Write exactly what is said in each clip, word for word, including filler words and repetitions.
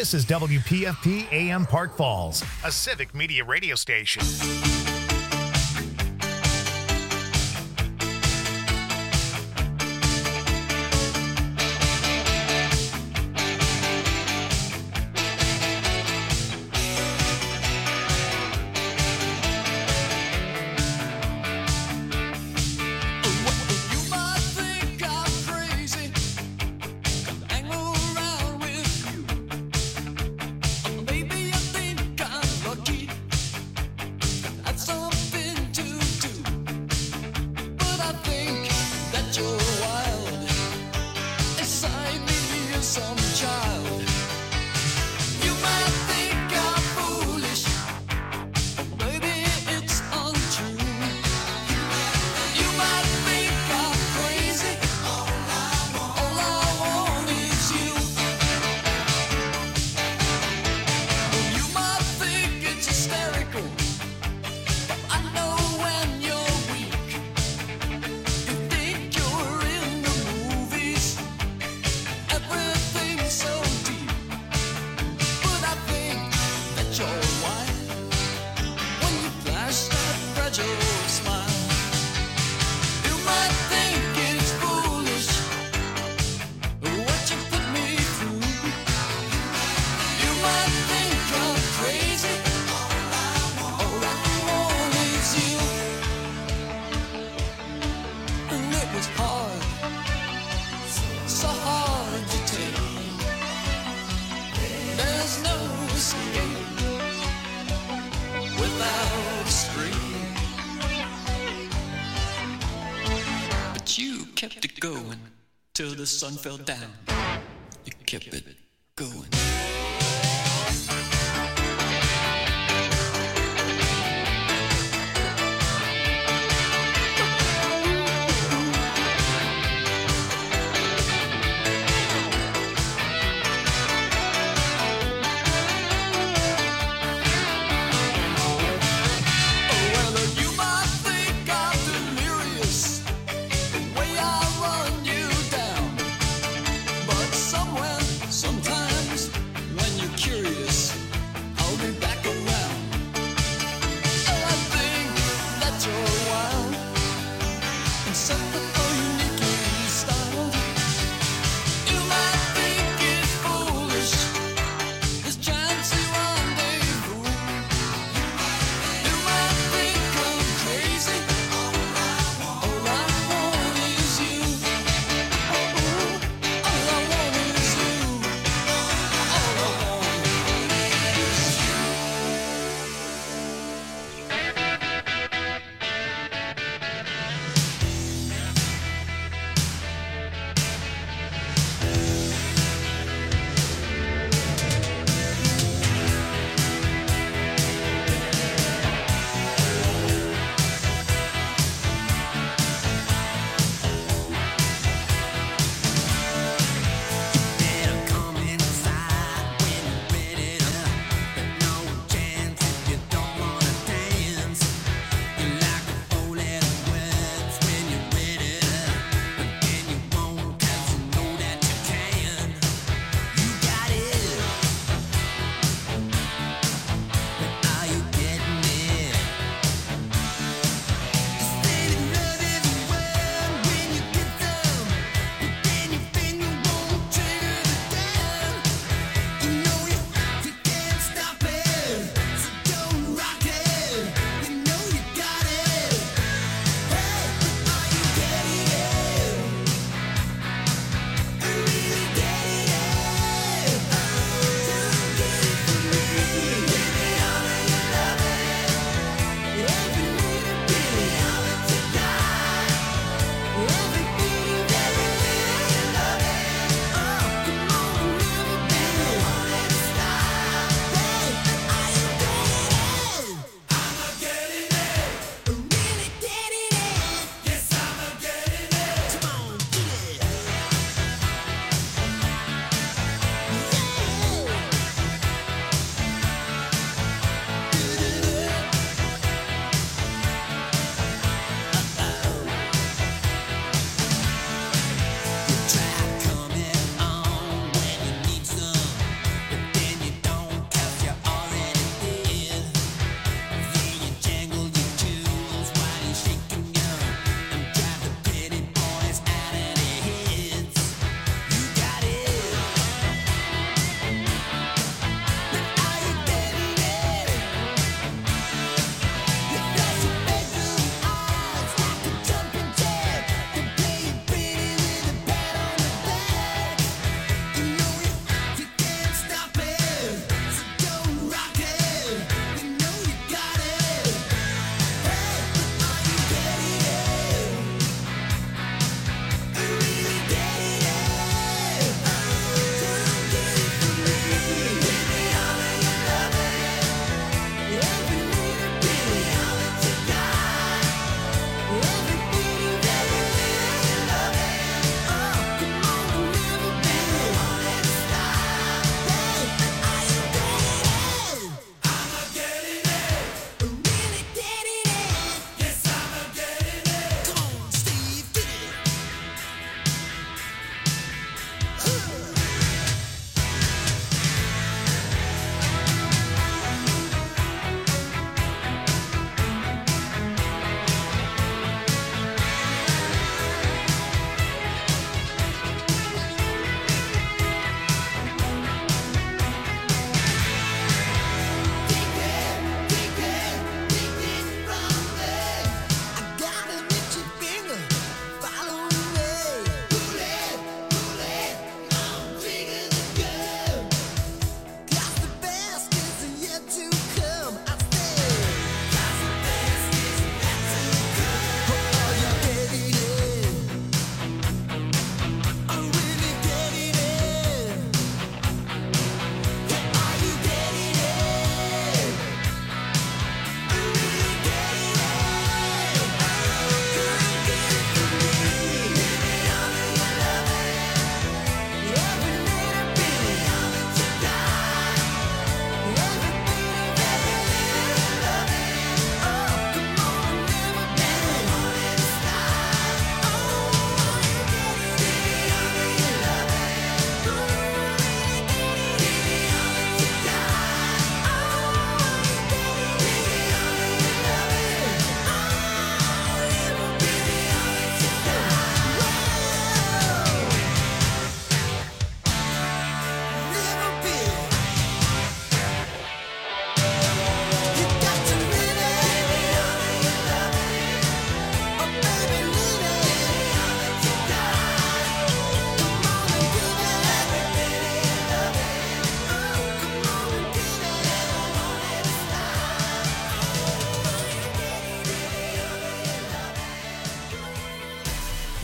This is W P F P A M Park Falls, a civic media radio station. Till the sun fell down, you kept it going. Sometimes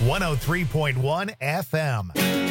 one oh three point one F M.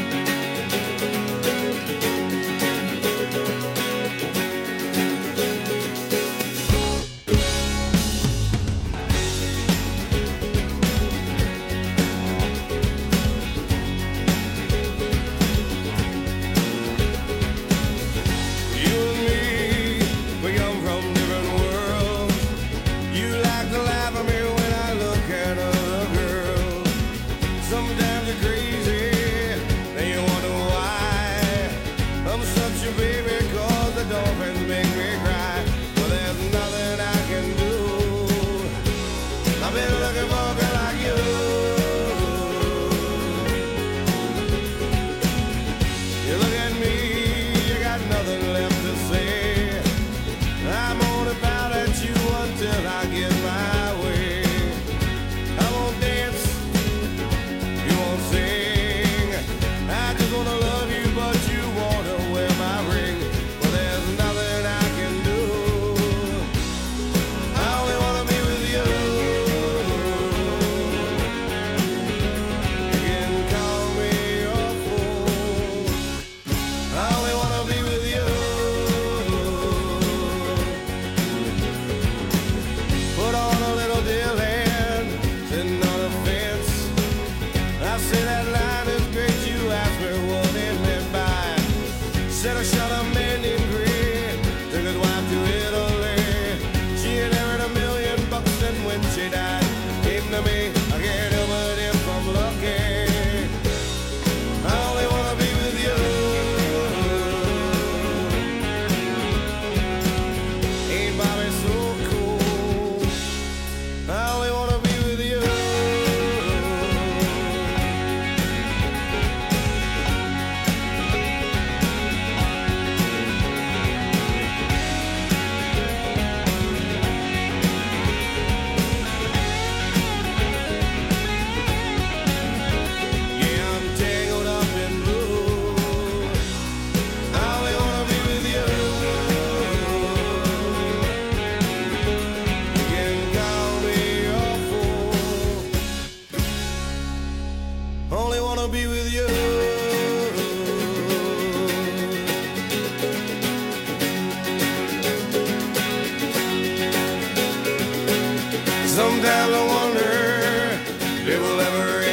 Sometimes I wonder if it will ever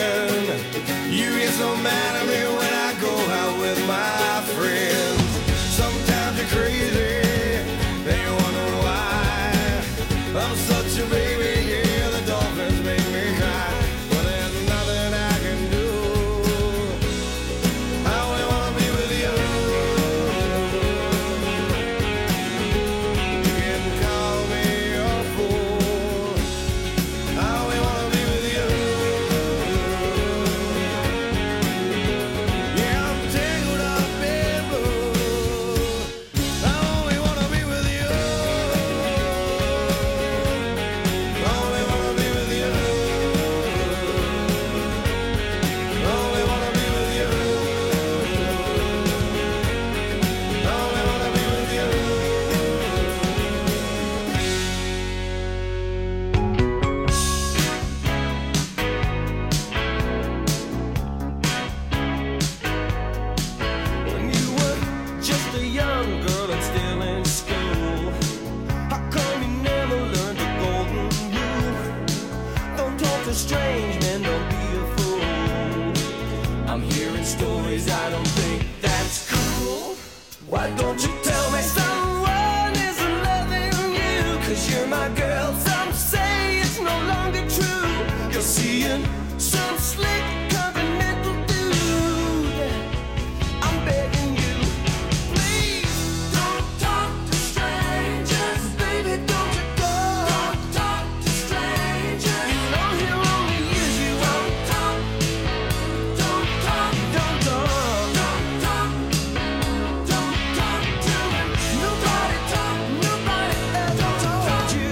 end. You get so mad at me when I go out with my friends. Sometimes you're crazy, and you wonder why. I'm such a baby, yeah, the dolphins make me cry. But there's nothing I can do. I only wanna be with you. You can call me a fool. I only wanna be with you. Yeah, I'm tangled up in blue. I only wanna be with you. I only wanna be with you. I only wanna be with you. I only wanna be with you. When you were just a young girl and still in school, how come you never learned the golden rule? Don't talk to strange men, don't be a fool. I'm hearing stories, I don't think that's cool. Why don't you tell me someone isn't loving you? Cause you're my girl, some say it's no longer true. You're seeing some slick continental dude. I'm begging you, please don't talk to strangers, baby, don't you go. Don't talk to strangers. You know he'll only use you. Don't talk, don't talk, don't talk, don't talk, don't talk to him. Nobody talk, nobody ever told you.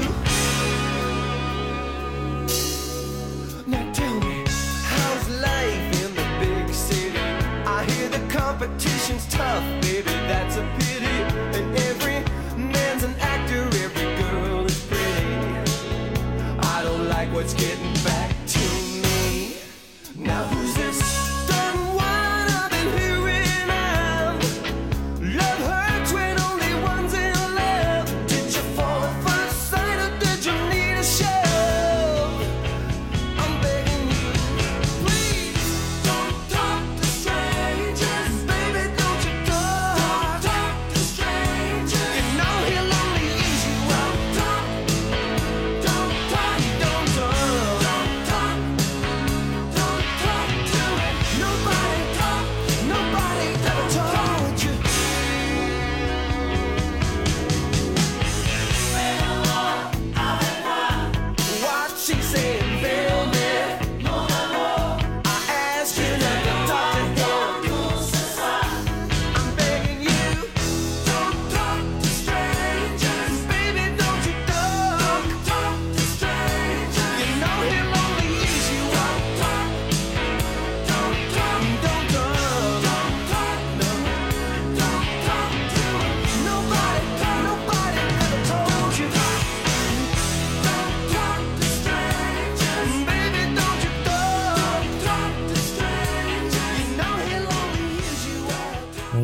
Now tell me, how's life in the big city? I hear the competition's tough, baby, that's a pity. And every man's an actor, every girl is pretty. I don't like what's getting back to me.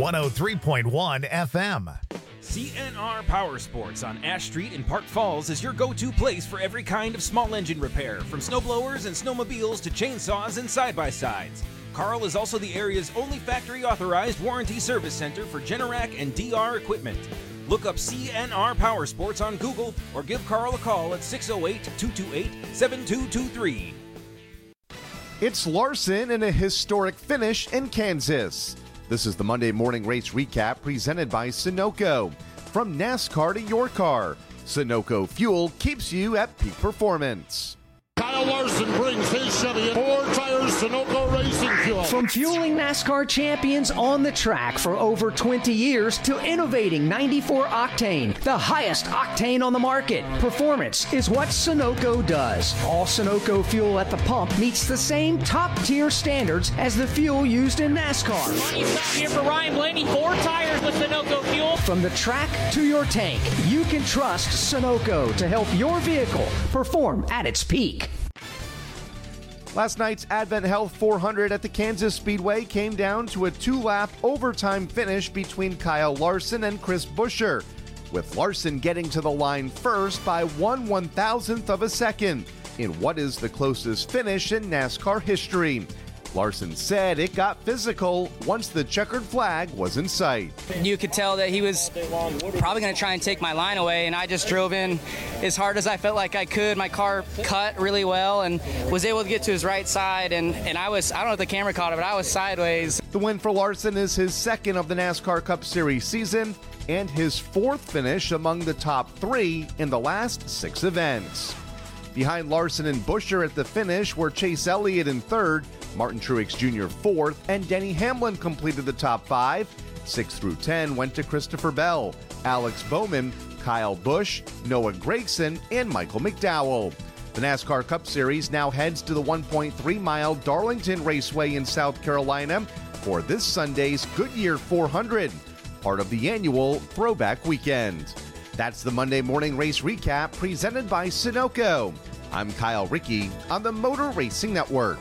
one oh three point one F M. C N R Power Sports on Ash Street in Park Falls is your go-to place for every kind of small engine repair, from snowblowers and snowmobiles to chainsaws and side-by-sides. Carl is also the area's only factory-authorized warranty service center for Generac and D R equipment. Look up C N R Power Sports on Google or give Carl a call at six oh eight, two two eight, seven two two three. It's Larson in a historic finish in Kansas. This is the Monday Morning Race Recap presented by Sunoco. From NASCAR to your car, Sunoco Fuel keeps you at peak performance. Kyle Larson brings his Chevy in four tires Sunoco Racing Fuel. From fueling NASCAR champions on the track for over twenty years to innovating ninety-four octane, the highest octane on the market. Performance is what Sunoco does. All Sunoco fuel at the pump meets the same top-tier standards as the fuel used in NASCAR. Money stop here for Ryan Blaney. Four tires with Sunoco fuel. From the track to your tank, you can trust Sunoco to help your vehicle perform at its peak. Last night's Advent Health four hundred at the Kansas Speedway came down to a two-lap overtime finish between Kyle Larson and Chris Buescher, with Larson getting to the line first by one one-thousandth of a second in what is the closest finish in NASCAR history. Larson said it got physical once the checkered flag was in sight. You could tell that he was probably going to try and take my line away, and I just drove in as hard as I felt like I could. My car cut really well and was able to get to his right side, and, and I was, I don't know if the camera caught it, but I was sideways. The win for Larson is his second of the NASCAR Cup Series season and his fourth finish among the top three in the last six events. Behind Larson and Buescher at the finish were Chase Elliott in third, Martin Truex Junior fourth, and Denny Hamlin completed the top five. Six through ten went to Christopher Bell, Alex Bowman, Kyle Busch, Noah Gragson, and Michael McDowell. The NASCAR Cup Series now heads to the one point three mile Darlington Raceway in South Carolina for this Sunday's Goodyear four hundred, part of the annual Throwback Weekend. That's the Monday Morning Race Recap presented by Sunoco. I'm Kyle Rickey on the Motor Racing Network.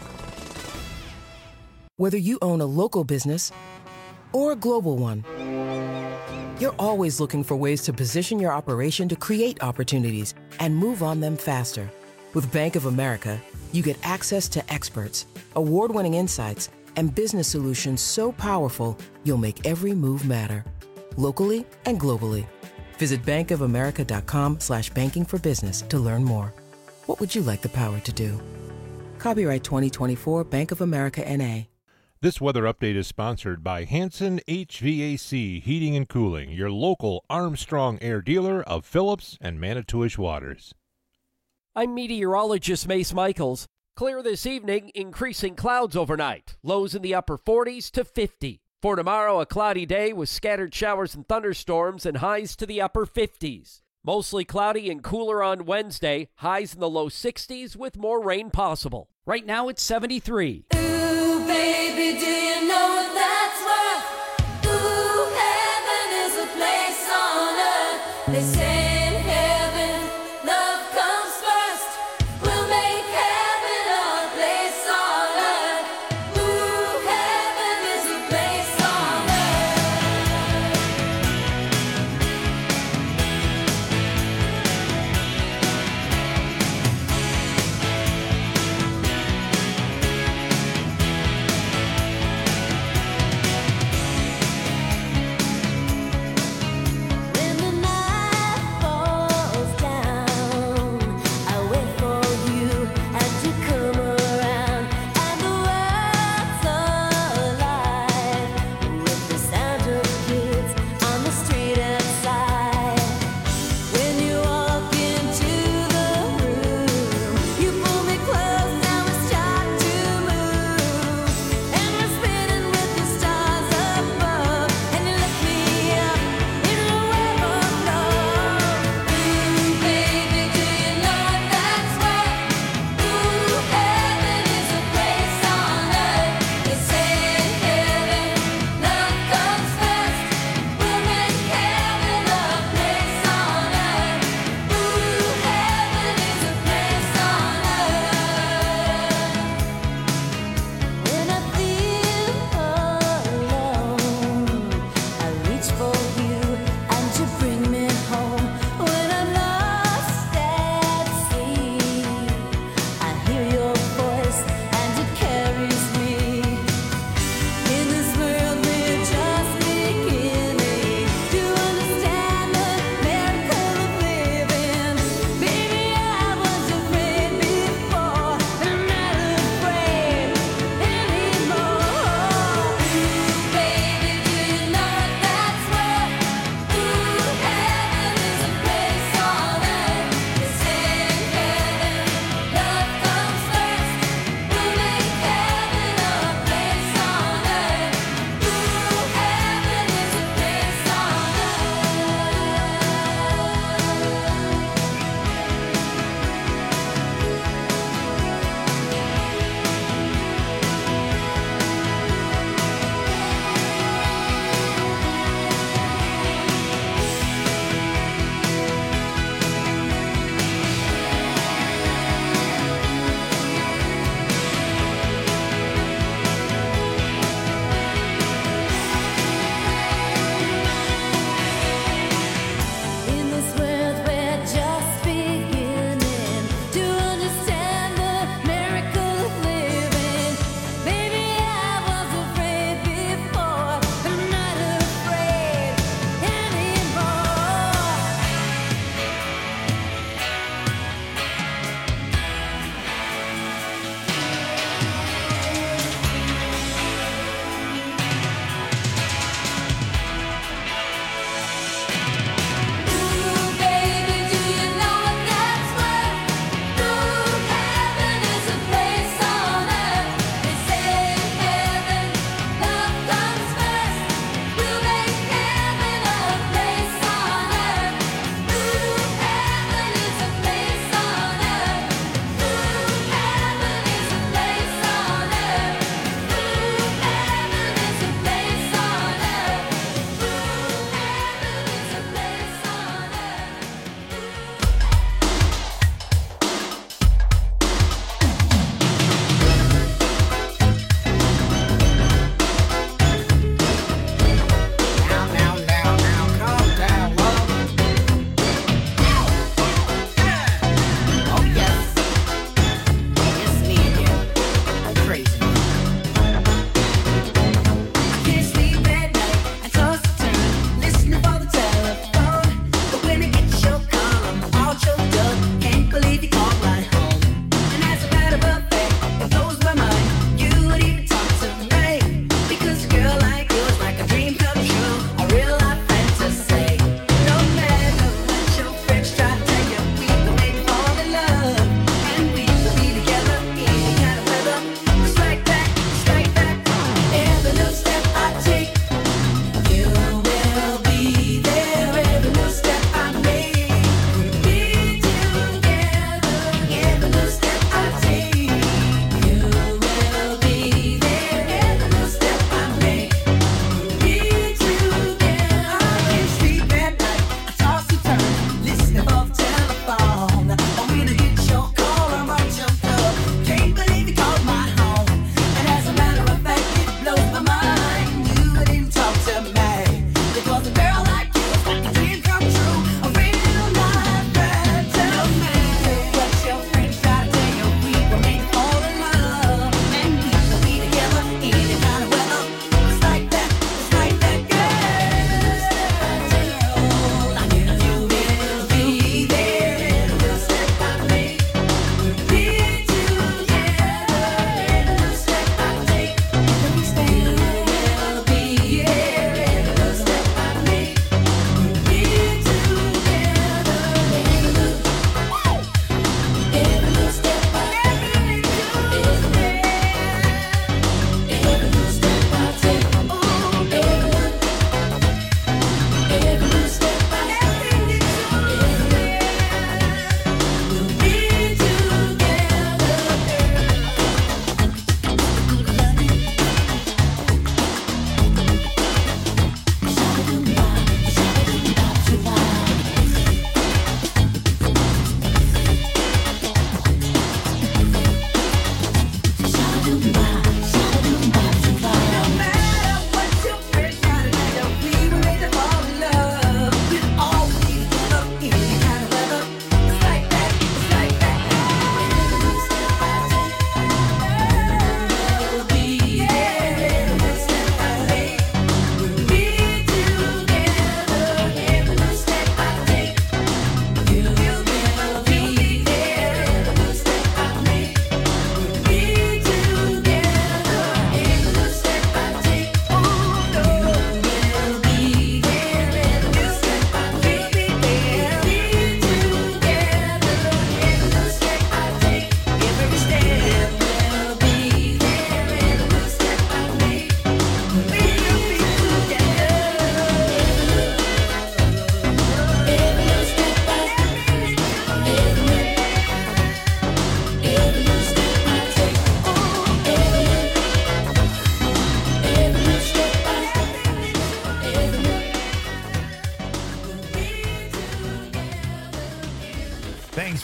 Whether you own a local business or a global one, you're always looking for ways to position your operation to create opportunities and move on them faster. With Bank of America, you get access to experts, award-winning insights, and business solutions so powerful, you'll make every move matter, locally and globally. Visit bankofamerica.com slash banking for business to learn more. What would you like the power to do? Copyright twenty twenty-four Bank of America N A. This weather update is sponsored by Hanson H V A C Heating and Cooling, your local Armstrong Air dealer of Phillips and Manitowish Waters. I'm meteorologist Mace Michaels. Clear this evening, increasing clouds overnight. Lows in the upper forties to fifty. For tomorrow, a cloudy day with scattered showers and thunderstorms and highs to the upper fifties. Mostly cloudy and cooler on Wednesday, highs in the low sixties with more rain possible. Right now it's seventy-three. Ooh, baby, do you know what that's worth? Ooh, heaven is a place on earth. They say in heaven, love comes first. We'll make heaven our place on earth. Ooh, heaven is a place on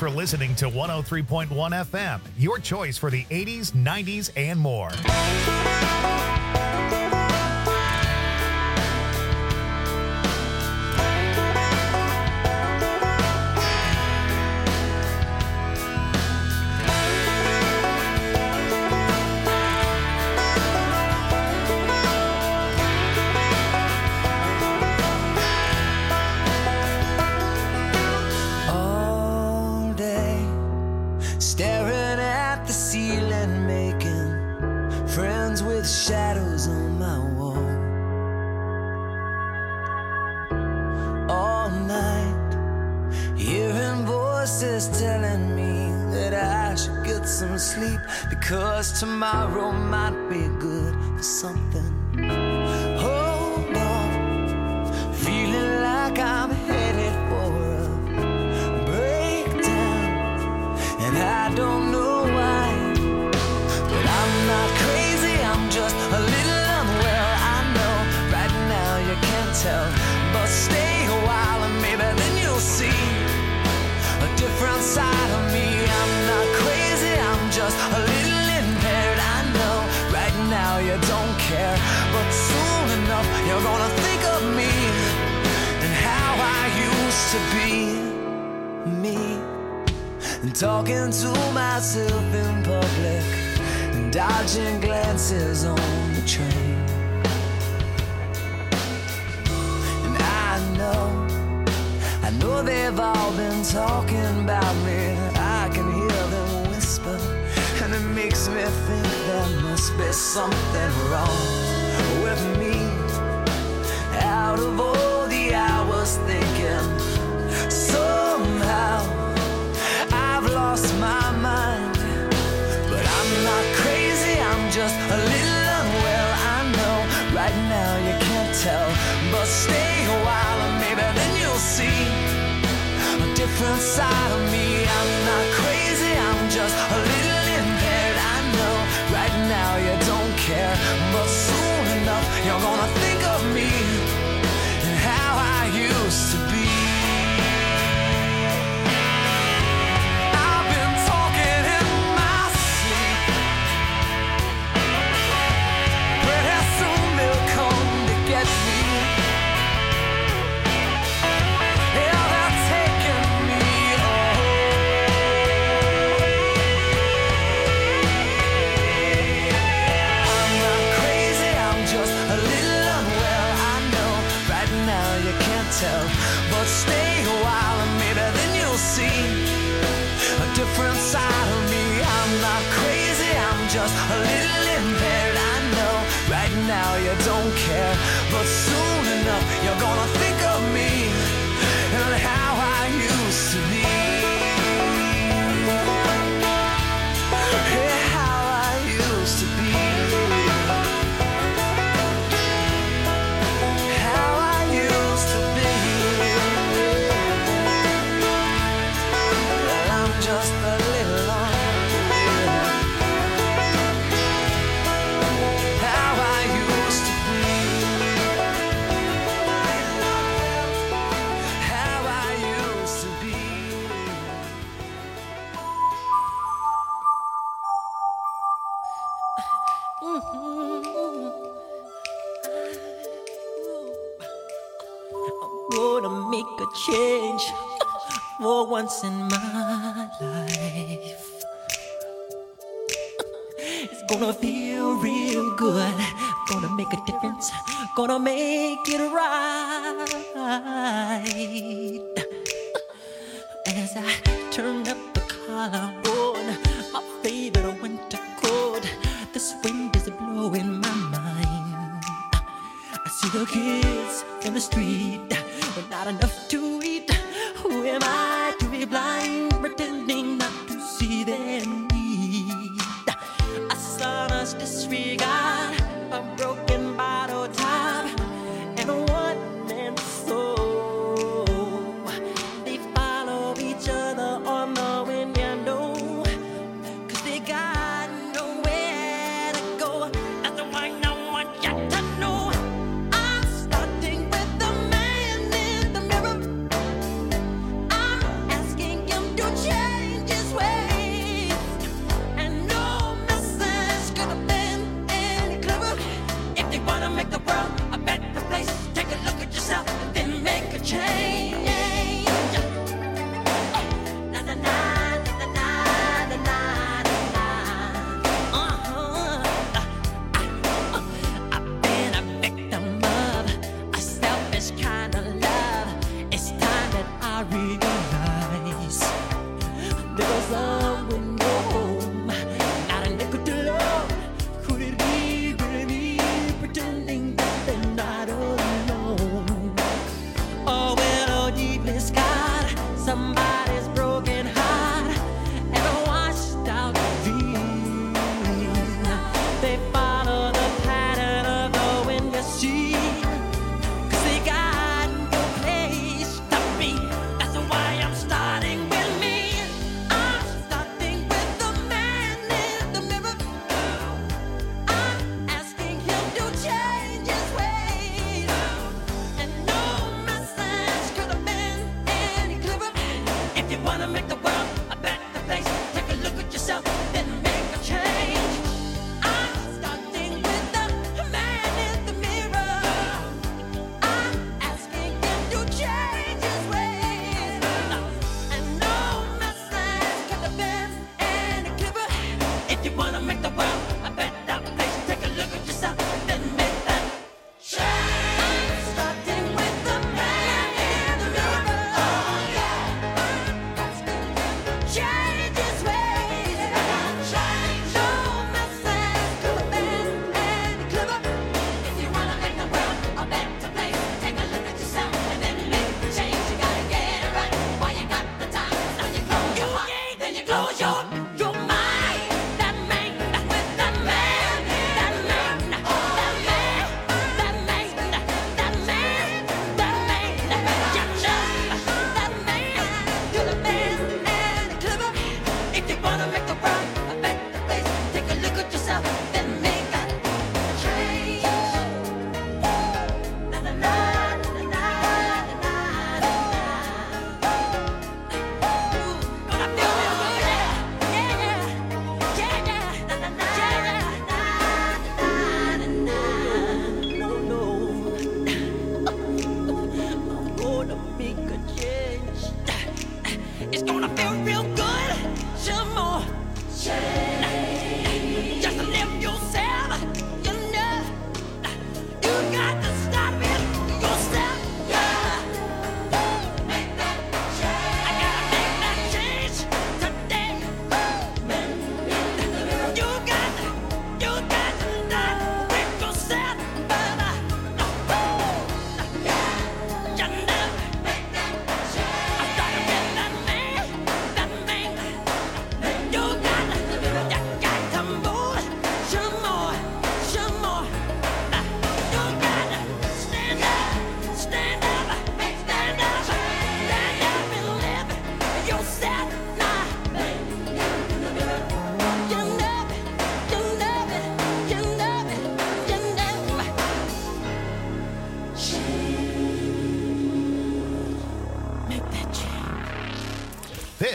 for listening to one oh three point one F M, your choice for the eighties, nineties, and more. Shadows on my wall all night, hearing voices telling me that I should get some sleep, because tomorrow might be good for something. Hold on, feeling like I'm headed for a breakdown, and I don't know why, but I'm not crazy, I'm just a little unwell. I know right now you can't tell, but stay a while and maybe then you'll see a different side of me. I'm not crazy, I'm just a little impaired. I know right now you don't care, but soon enough you're gonna think of me and how I used to be me, and talking to myself in public, dodging glances on the train. And I know, I know they've all been talking about me. I can hear them whisper, and it makes me think there must be something wrong with me. Out of all the hours thinking, somehow I've lost my mind. But I'm not crazy, I'm just a little unwell. I know right now you can't tell, but stay a while and maybe then you'll see a different side of me. I'm not crazy, I'm just a little impaired. I know right now you don't care, but soon enough you're gonna think of me and how I used to be. But stay a while and maybe then you'll see a different side of me. I'm not crazy, I'm just a little impaired. I know right now you don't care, but soon enough you're gonna think of me and how I used to be. Yeah, how I used to be. Change for once in my life. It's gonna feel real good, gonna make a difference, gonna make it right. As I turn up the collar on my favorite winter coat, this wind is blowing my mind. I see the kids in the street with not enough to eat. Who am I to be blind, pretending not to see their need? A son's disregard, a broken bottle top, and a one-man soul. They follow each other on the wind, you know, 'cause they got nowhere to go. That's why no one got to know. I'm starting with the man in the mirror. I'm asking him to change.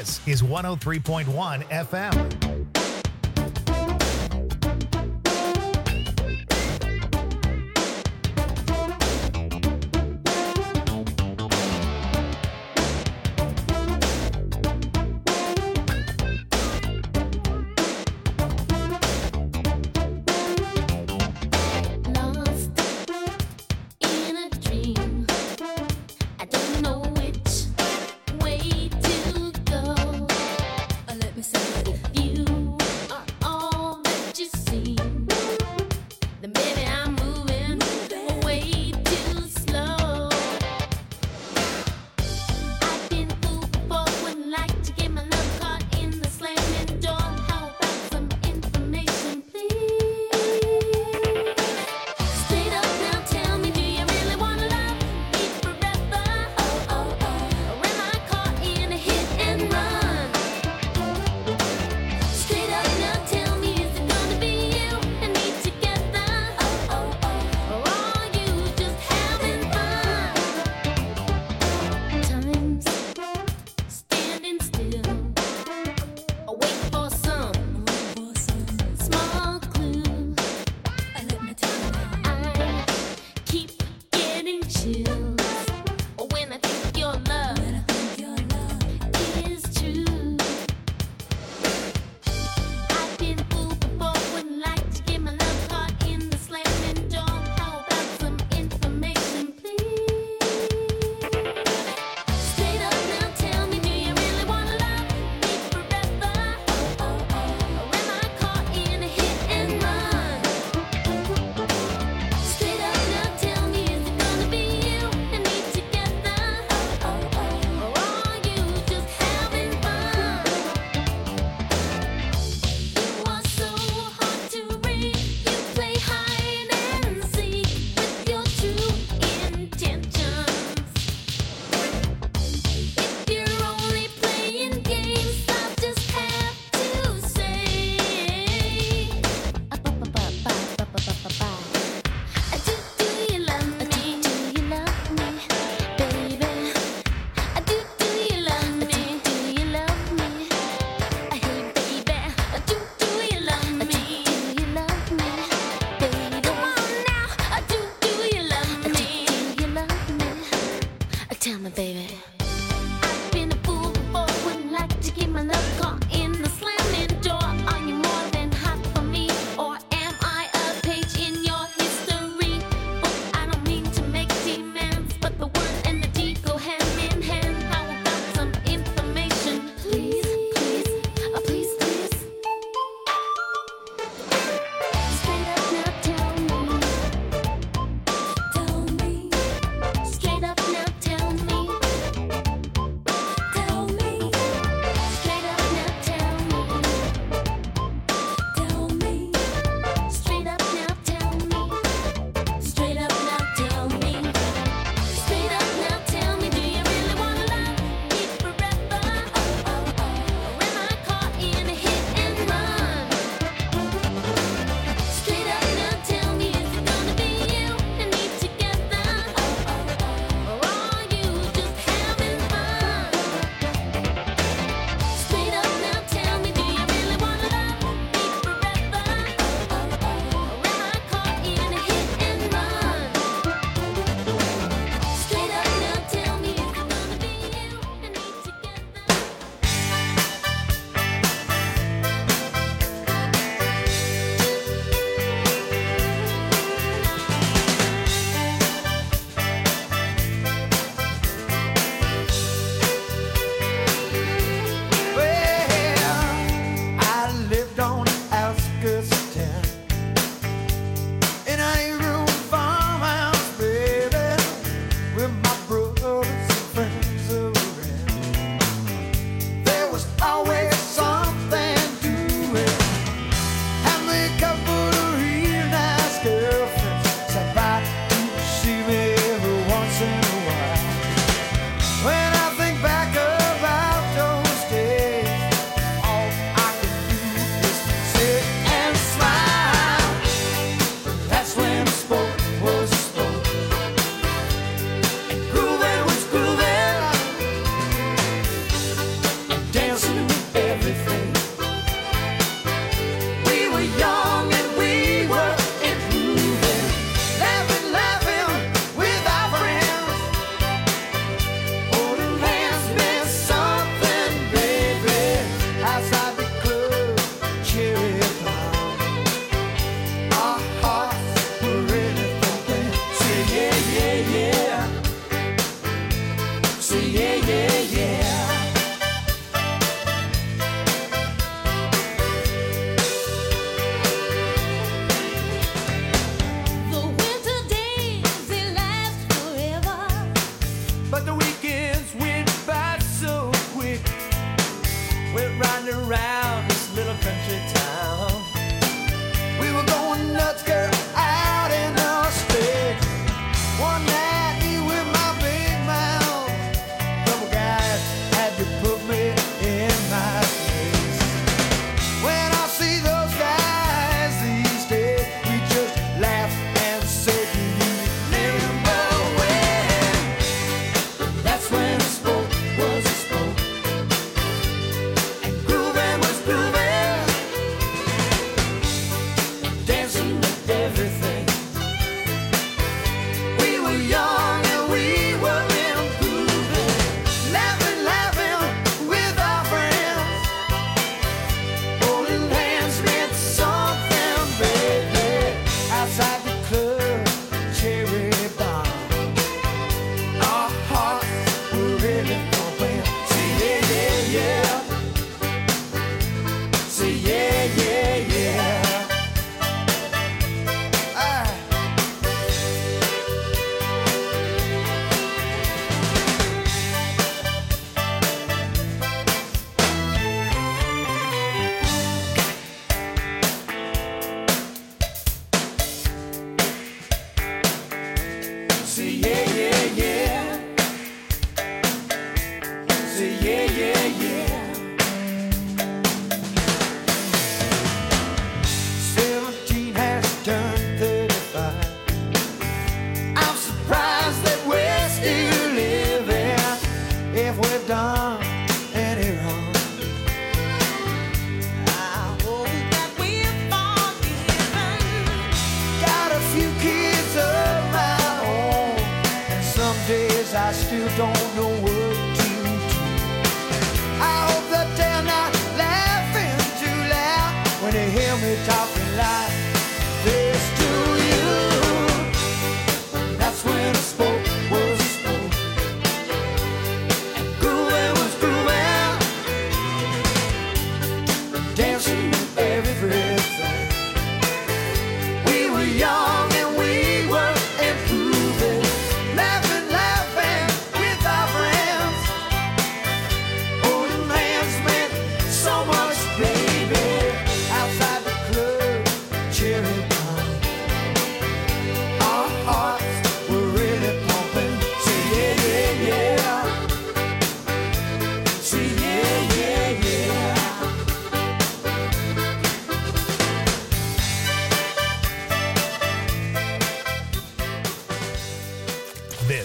This is one oh three point one F M. You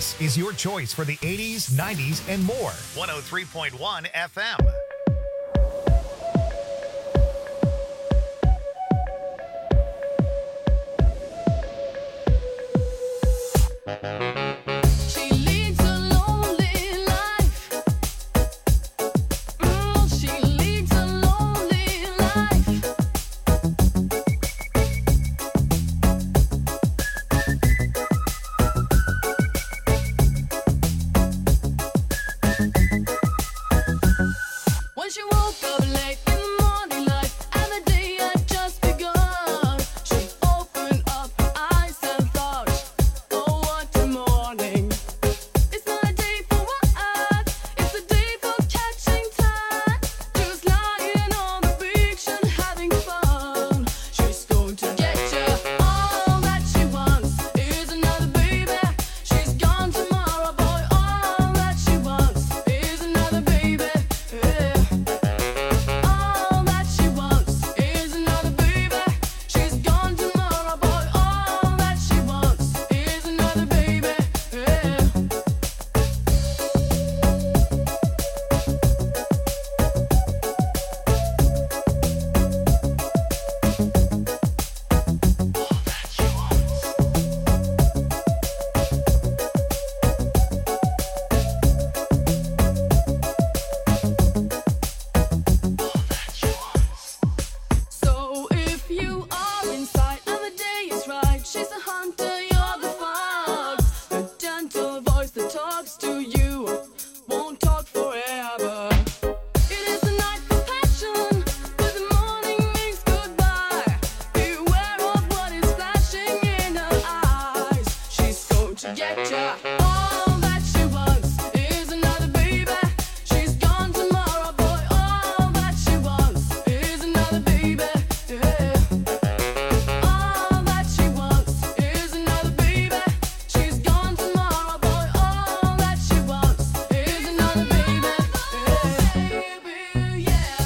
This is your choice for the eighties, nineties, and more. one oh three point one F M. She leads a lonely life. Mm, she leads a lonely life. When she woke up late in the morning light and the day had just begun, she opened up her eyes and thought, oh, what a morning. It's not a day for what? It's a day for catching time. Just lying on the beach and having fun. She's going to get you. All that she wants is another baby. She's gone tomorrow, boy. All that she wants is another baby. Yeah. All that she wants is another baby. She's gone tomorrow, boy. All that she wants is another baby. Yeah. So if you are inside and the day is right, she's the hunter, you're the fox. The gentle voice that talks to you won't talk forever. It is a night for passion, but the morning means goodbye. Beware of what is flashing in her eyes. She's going to get ya. All that she wants is another baby. She's gone tomorrow, boy. All that she wants is another baby. Yeah. All that she wants is another baby. She's gone tomorrow, boy. All that she wants is another baby. Yeah. Baby, yeah.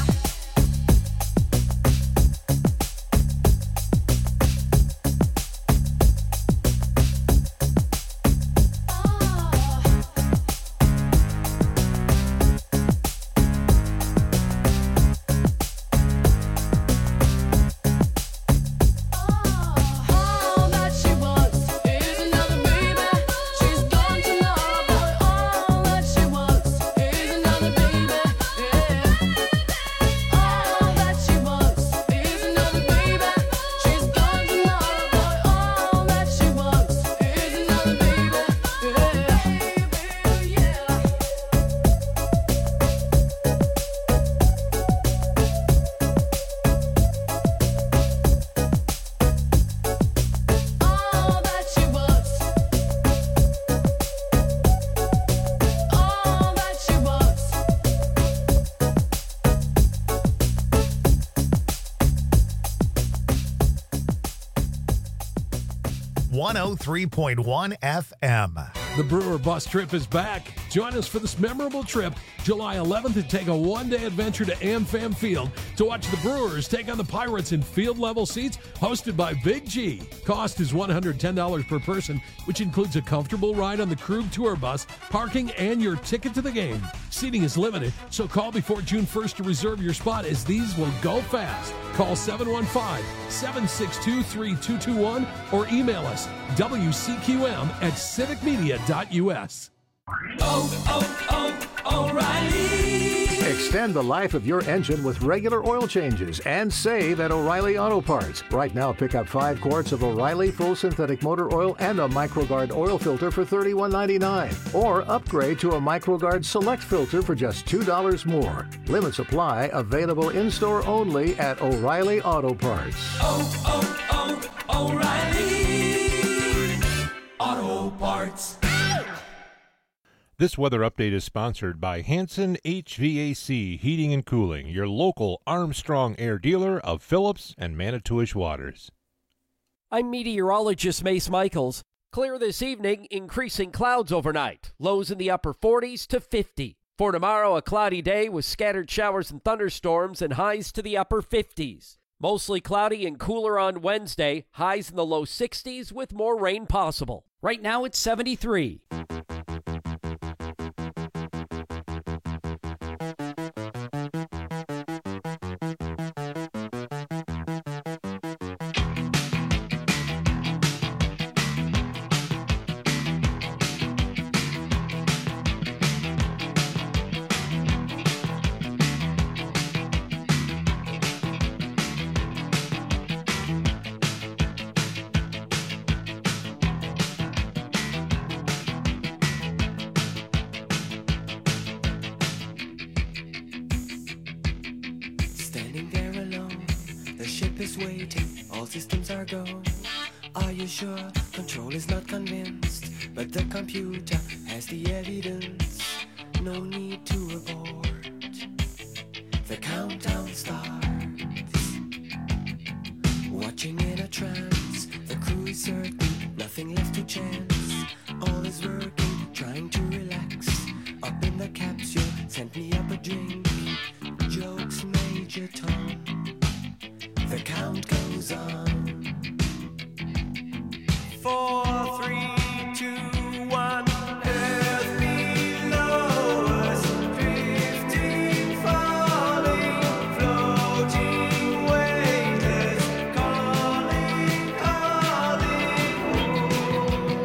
All that she wants is another baby. She's gone tomorrow, boy. All that she wants is another baby. Yeah. All that she wants is another baby. She's gone tomorrow, boy. All that she wants is another baby. Yeah. Yeah. All that she wants. All that she wants. one oh three point one F M. The Brewer Bus Trip is back. Join us for this memorable trip July eleventh and take a one-day adventure to AmFam Field to watch the Brewers take on the Pirates in field-level seats hosted by Big G. Cost is one hundred ten dollars per person, which includes a comfortable ride on the Krug Tour Bus, parking, and your ticket to the game. Seating is limited, so call before June first to reserve your spot as these will go fast. Call seven one five, seven six two, three two two one or email us W C Q M at civic media dot U S. Oh, oh, oh, O'Reilly. Extend the life of your engine with regular oil changes and save at O'Reilly Auto Parts. Right now, pick up five quarts of O'Reilly full synthetic motor oil and a MicroGuard oil filter for thirty-one ninety-nine. Or upgrade to a MicroGuard Select filter for just two dollars more. Limits apply. Available in-store only at O'Reilly Auto Parts. Oh, oh, oh, O'Reilly. Auto Parts. This weather update is sponsored by Hanson H V A C Heating and Cooling, your local Armstrong Air dealer of Phillips and Manitowish Waters. I'm meteorologist Mace Michaels. Clear this evening, increasing clouds overnight. Lows in the upper forties to fifty. For tomorrow, a cloudy day with scattered showers and thunderstorms and highs to the upper fifties. Mostly cloudy and cooler on Wednesday, highs in the low sixties with more rain possible. Right now it's seventy-three. Standing there alone, the ship is waiting, all systems are go. Are you sure? Control is not convinced, but the computer has the evidence. No need to abort. The countdown starts. Watching in a trance, the crew is certain, nothing left to chance. All is working, trying to relax. Up in the capsule, sent me up a drink. Jokes, Major Tom. The count goes on. Four, three, two, one. Earth below us, drifting, falling, floating, weightless, calling, calling home.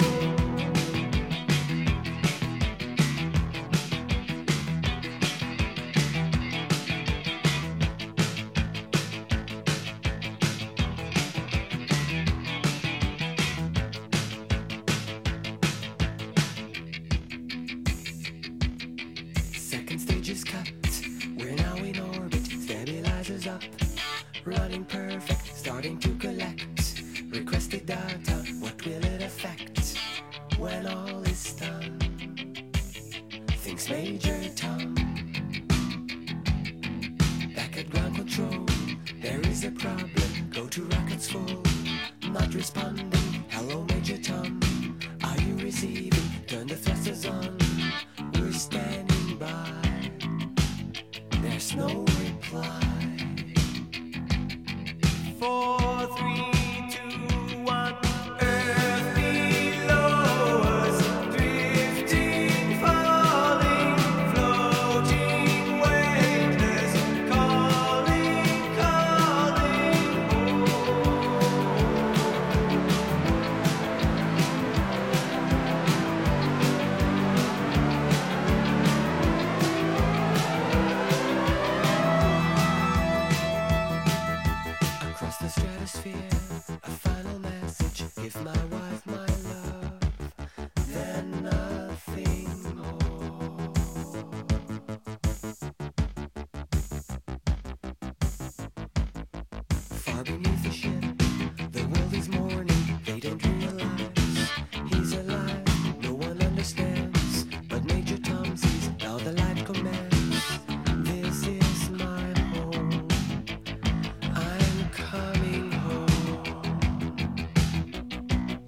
Second stage is cut. We're now in orbit. Stabilizers up. Running perfect. Starting to collect. Requested data. What will it affect when all is done? Thinks Major Tom. Back at ground control. There is a problem. Go to rockets full. Not responding. Hello, Major Tom. Are you receiving? Turn the thrusters on. We're standing by. There's no reply. Four, three, two, one. Earth below us, drifting, falling, floating, weightless, calling, calling home. Across the stratosphere, a final message. Give my wife my love, then nothing more. Far beneath the ship, the world is mourning. They don't realize he's alive. No one understands, but Major Tom sees now the light commands. This is my home. I'm coming home.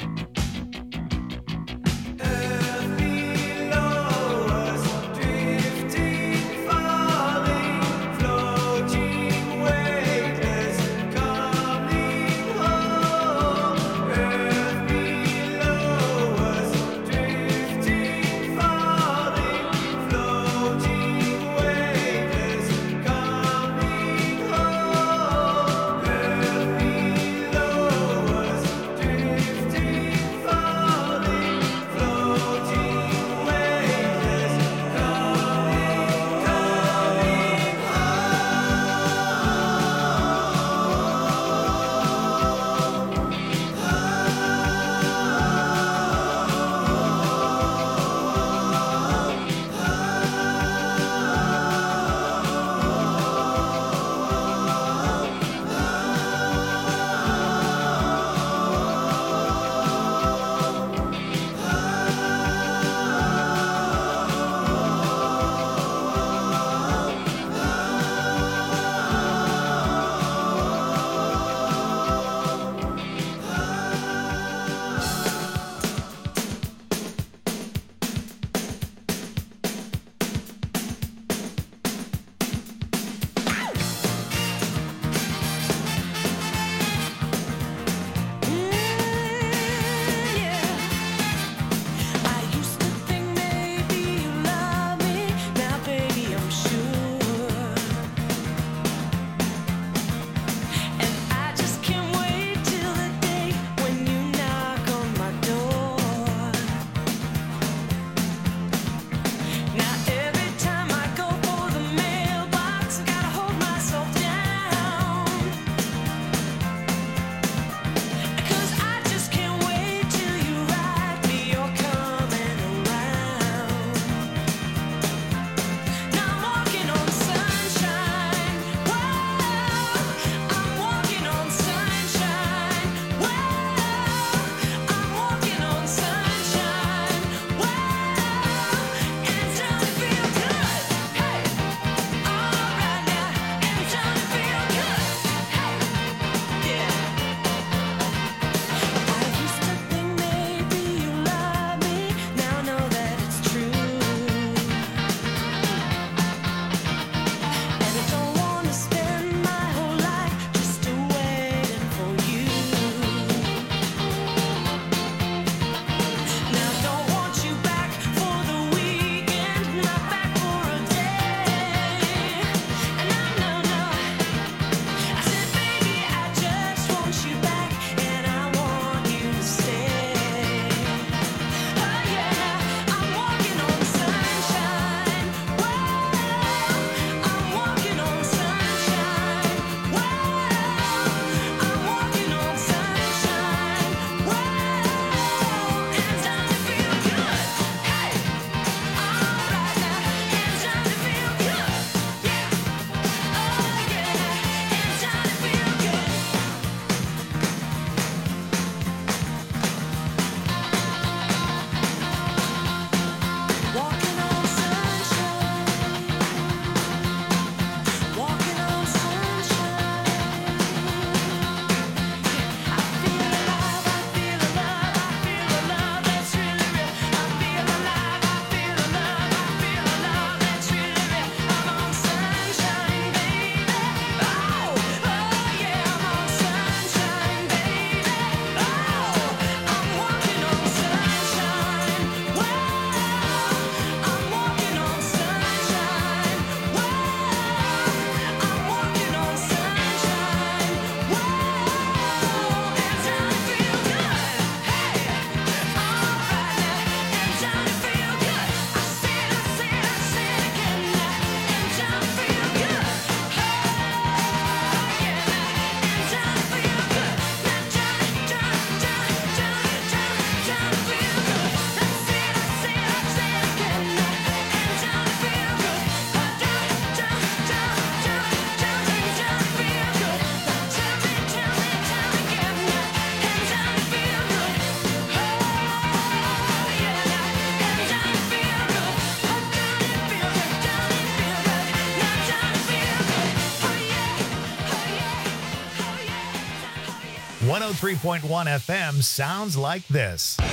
ninety-three point one F M sounds like this.